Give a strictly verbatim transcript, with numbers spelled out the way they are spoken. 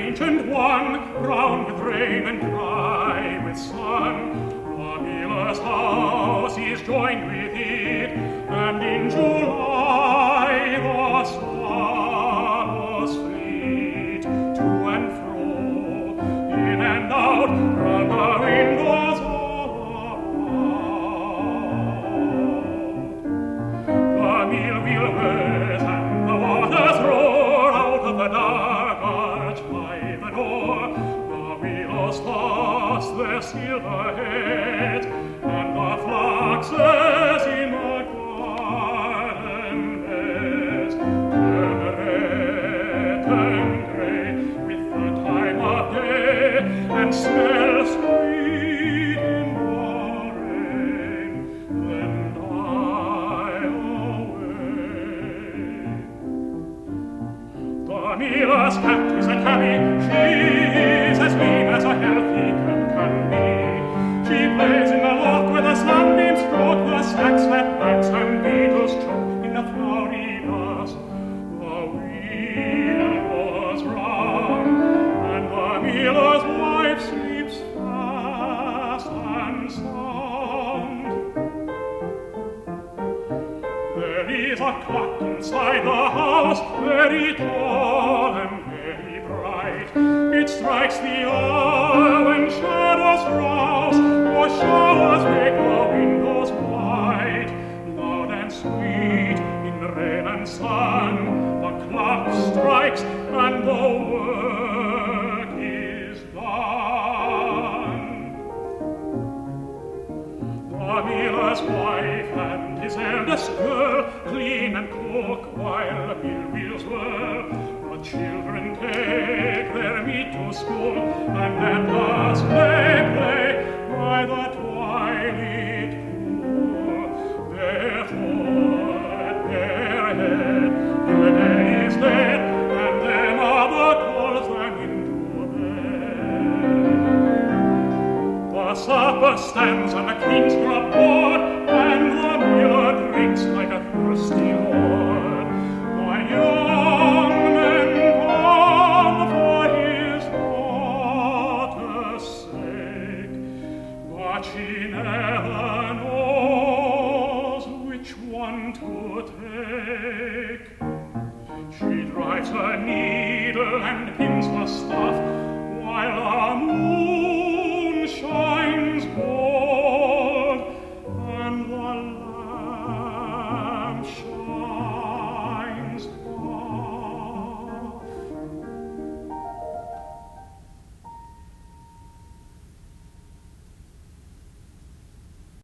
ancient one, brown with rain and dry with sun. The miller's house is joined with it, and in July the swallows fleet to and fro, in and out, from the windows all around. The mill wheel whirs and the waters roar out of the dark arch by the door. The willows toss their silver heads, and the flaxes in the garden beds turn red and grey with the time of day, and smell sweet in the rain, then die away. The miller's cat is a cabby, she's as lean as a healthy cat can be. She plays in the loft where the sunbeams float, the stacks that bats and beetles choke in the flowery grass. The wheel goes round, and the miller's wife sleeps fast and sound. There is a clock inside the house, very tall and very bright. It strikes the hour when shadows rouse, or showers make the windows white. Loud and sweet in rain and sun, the clock strikes and the work is done. The miller's wife and his eldest girl clean and cook while the mill wheels whirl. The children take their meat to school, and at last they play by the